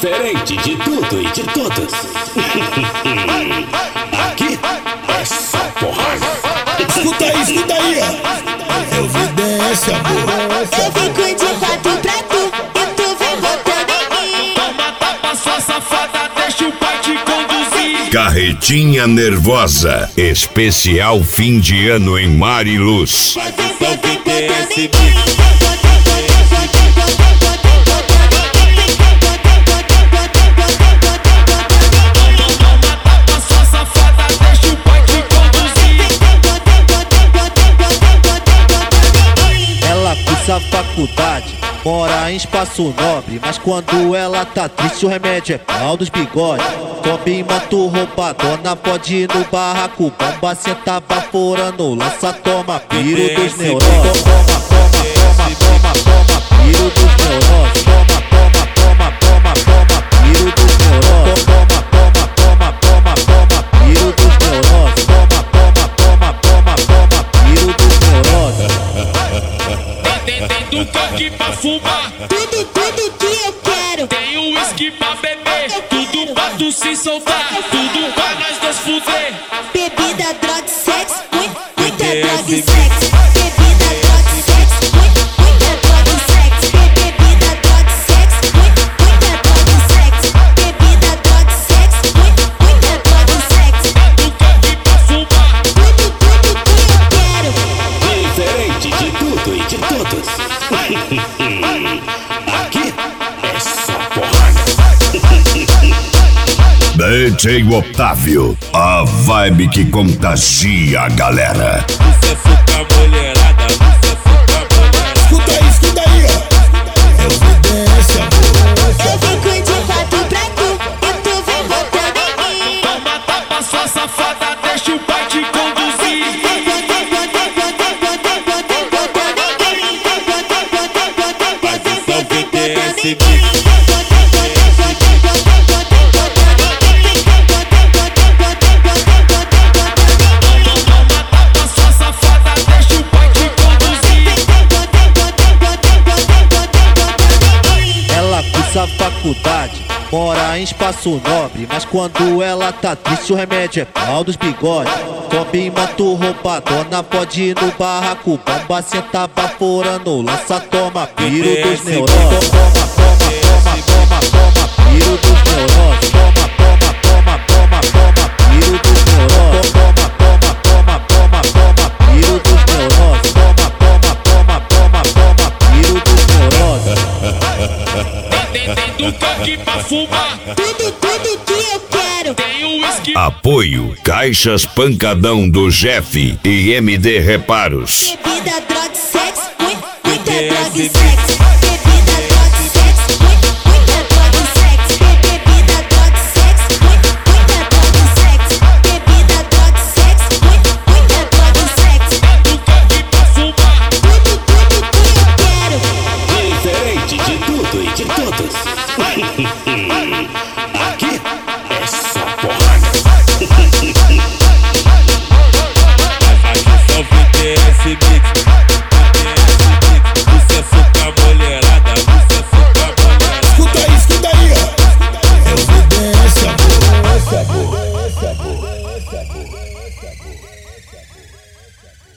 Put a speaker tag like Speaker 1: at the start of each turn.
Speaker 1: Diferente de tudo e de todos. Aqui é só porrada.
Speaker 2: Escuta aí, ó. Eu vi dessa, amor.
Speaker 3: Eu fico de quatro pra tu e tu vem botando em mim.
Speaker 4: Toma tapa, sua safada, deixa o pai te conduzir.
Speaker 5: Carretinha Nervosa, especial fim de ano em Mariluz.
Speaker 3: Vem botando em mim.
Speaker 6: Essa faculdade mora em espaço nobre, mas quando ela tá triste o remédio é pau dos bigodes. Sobe em moto roubadona, pode ir no barraco, bomba senta baforando, lança toma piro dos neurônios. Toma piro dos neurônios. Toma piro dos neurônios. Toma piro dos neurônios. Toma piro dos neurônios.
Speaker 4: Tem do coque pra fumar,
Speaker 3: Tudo que eu quero.
Speaker 4: tem o uísque pra beber, tudo pra tu se soltar, tudo pra nós dois fuder.
Speaker 3: Bebida, droga e sexo, muita droga e sexo. Bebida, droga e sexo, muita droga e sexo. Bebida, droga e sexo, muita droga e sexo. Bebida, droga e sexo, muita droga e sexo.
Speaker 4: Do coque pra fumar,
Speaker 3: Tudo que eu quero.
Speaker 1: Diferente de tudo e de todos. Aqui é só porrada.
Speaker 5: DJ Otávio, a vibe que contagia a galera.
Speaker 4: você fuca mulherada, você fuca mulherada.
Speaker 2: Escuta aí, ó. Eu vi dessa, amor.
Speaker 3: Eu fico de quatro pra tu e tu vem botando em mim.
Speaker 4: Toma tapa, sua safada, deixa o pai te conduzir. Sua safada, deixa o pai te conduzir.
Speaker 6: Ela cursa faculdade, mora em espaço nobre, mas quando ela tá triste o remédio é pau dos bigodes. Sobe em moto roubadona, pode ir no barraco, bomba senta baforando, lança toma piro dos neurônios. Toma piro dos neurônios. Toma piro dos neurônios. Toma piro dos neurônios. Toma piro dos neurônios.
Speaker 4: Tem do coque pra fumar,
Speaker 3: Tudo que eu quero.
Speaker 4: tem o uísque.
Speaker 5: Apoio Caixas Pancadão do Jeff e MD Reparos.
Speaker 3: Bebida, droga e sexo, muita droga e sexo. Bebida, droga e sexo, muita droga e sexo. Bebida, droga e sexo, muita droga e sexo. Bebida, droga e sexo, muita droga e sexo.
Speaker 4: Do coque pra fumar,
Speaker 3: Tudo que eu quero.
Speaker 1: Diferente de tudo e de todos. Aqui é só porrada.
Speaker 4: aqui só vem esse mix.